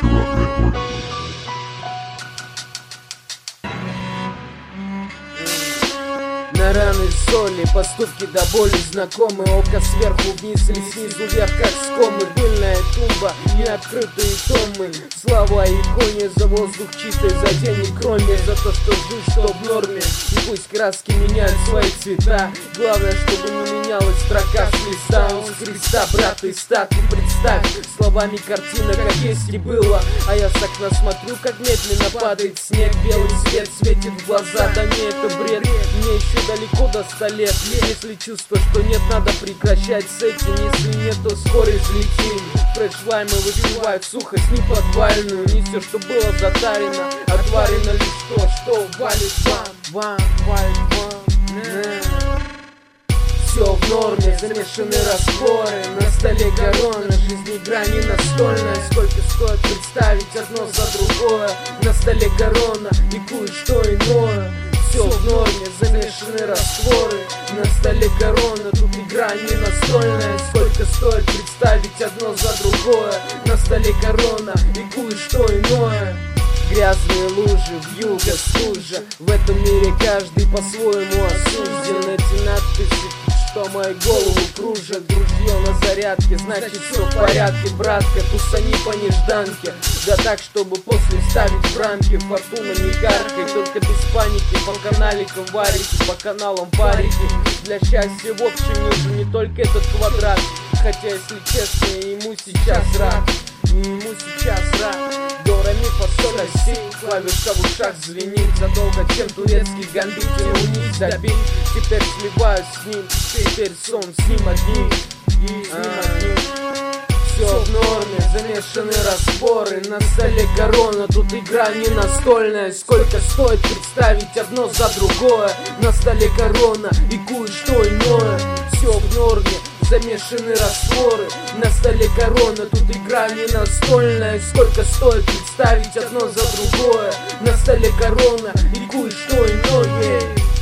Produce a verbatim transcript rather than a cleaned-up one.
На раны соли, поступки до боли знакомы. Око сверху вниз или снизу вверх, как скомы. Пыльная тумба, неоткрытые томы. Слава иконе за воздух чистый, за день и кроме. За то, что жизнь, что в норме. И пусть краски меняют свои цвета. Главное, чтобы не менялась строка с листа. Он с креста, брат, и стату представь. Словами картина, как есть и было. А я с окна смотрю, как медленно падает снег. Белый свет светит в глаза, да не, это бред. Мне еще далеко до ста лет. Если чувство, что нет, надо прекращать с этим. Если нет, то скоро взлетим. Фреш-лаймы выпивают сухость неподвальную. Не все, что было затарено, отварено лишь то, что валит вам. Вам, валит вам. Все в норме, замешаны распоры. На столе корона, жизни грани настольная. Сколько стоит представить одно за другое. На столе корона и кое-что иное. Все в норме, замешаны растворы. На столе корона, тут игра не настольная. Сколько стоит представить одно за другое. На столе корона и кое-что иное. Грязные лужи, вьюга, стужа. В этом мире каждый по-своему осужден. Эти надписи, что мою голову кружат. Ружье на зарядке, значит все в порядке, братка. Тусани по нежданке. Да так, чтобы после ставить в рамки. Фортуна не каркай, только без паники. По каналикам варите, по каналам парите. Для счастья в общем нужен не только этот квадрат. Хотя, если честно, ему сейчас рад. Ему сейчас рад. До, ре, ми, фа, соль, ля, си. Клавиша в ушах звенит. Задолго, чем турецкий гамбит у них забит. Теперь сливаюсь с ним. Теперь сон с ним одним. И с ним одним. Все в норме, замешаны распоры. На столе корона, тут игра не настольная. Сколько стоит представить одно за другое. На столе корона и кое-что иное. Все в норме, замешаны растворы. На столе корона, тут игра не настольная. Сколько стоит представить одно за другое. На столе корона и кое-что иное.